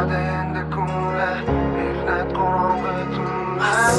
bo'ladi endi kunlar, mehnat qorong'i tunlar.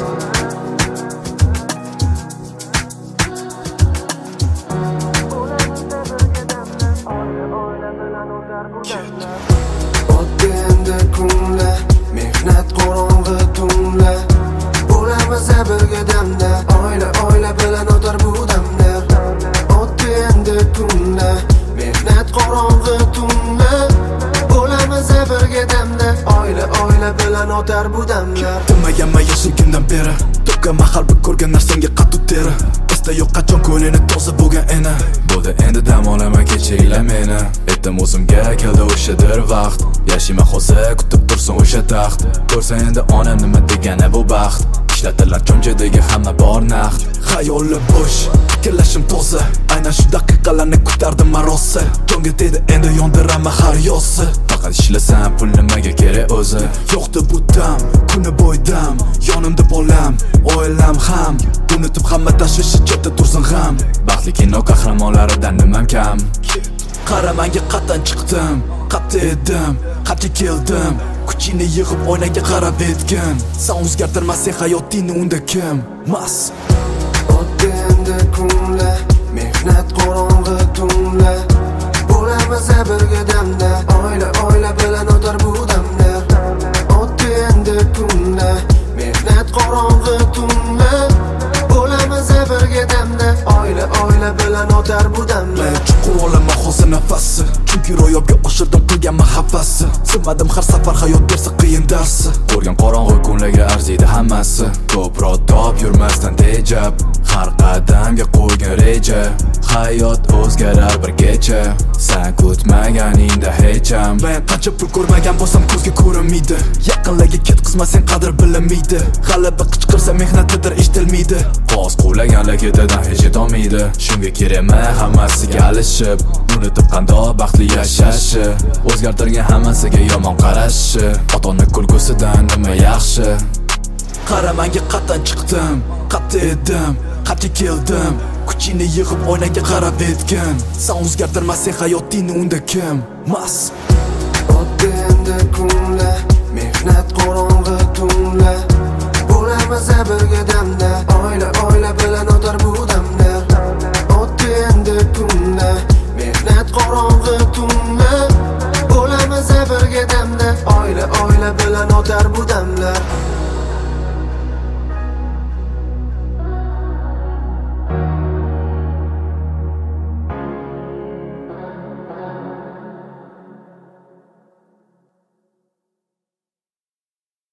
O'tdi endi kunlar, mehnat qorong'i tunlar. Bo'lamiz birga damda, oila bilan o'tar bu damlar. O'tdi endi kunlar, mehnat qorong'i tunlar. Bo'lamiz birga damda, oila bilan o'tar bu damlar. Tinmaganman yashilgandan beri, to'kkanman har bir ko'rgan narsamga qattiq teri. Esda yo'q qachon ko'nglini toza bo'lgan ena. Bo'ldi endi dam olaman kechinglar meni. Aytdim o'zimga keldi o'shadir vaqt. Yashayman hozir kutib tursin o'sha taxt. Ko'rsa endi onam nima degani bu baxt. Ishlatilar cho'nchadagi hamma bor naqd. Xayoli bo'sh, fikrlashim toza. Aynan shu daqiqalarni kutardim men rosa. Jonga tegdi endi yondiraman har yosi. Faqat ishlasam pul nimaga kerak o'zi. Yo'qdi bu dam, kuni bo'ydam. Yonimda bolam, oilam ham. Unutib hamma tashvishi chetda tursin g'am. Baxtli kino qahramonlaridan nimam kam. Qaramanga qatdan chiqdim, qatta edim, qatga keldim. Kuchingni yig'ib oynaga qarab etgin. Sen o'zgartirmasang hayotingni unda kim? Mas. O'tdi endi kunlar, mehnat qorong'i tunlar. Bo'lamiz birga damda, oila bilan o'tar bu damlar. O'tdi endi kunlar, mehnat qorong'i tunlar. Bo'lamiz birga damda, oila bilan o'tar bu damlar. Men chuqur olaman hozir nafasi, chunki ro'yobga oshirdim qilganman havasi. Sinmadim har safar hayot bersa qiyin darsi. Ko'rgan qorong'i kunlarga arziydi hammasi. Ko'proq top yurmasdan tejab, har qadamga qo'ygan reja. Hayot o'zgarar bir kecha, sen kutmaganingda hech ham. Men qancha pul ko'rmagan bo'lsam ko'zga ko'rinmaydi. Yaqinlarga ketqizmasang qadr bilinmaydi. G'alaba qichqirsa mehnatidir eshitilmaydi. Qo'z quvlaganlar ketidan hech yetolmaydi. Shunga kerakmi hammasiga alishib, unutib qandoq baxtli yashashi. O'zgartirgan hammasiga yomon qarashi. Ota-ona kulgusidan nima yaxshi? Qaramanga qatdan chiqdim, qatta edim, qatga keldim. Kuchingni yig'ib oynaga qarab etgin. Sen o'zgartirmasang hayotingni unda kim? Mas. O'tdi endi kunlar, mehnat qorong'i tunlar. Bo'lamiz birga damda, oila bilan o'tar bu damlar. O'tdi endi kunlar, mehnat qorong'i tunlar. Bo'lamiz birga damda, oila bilan o'tar bu damlar.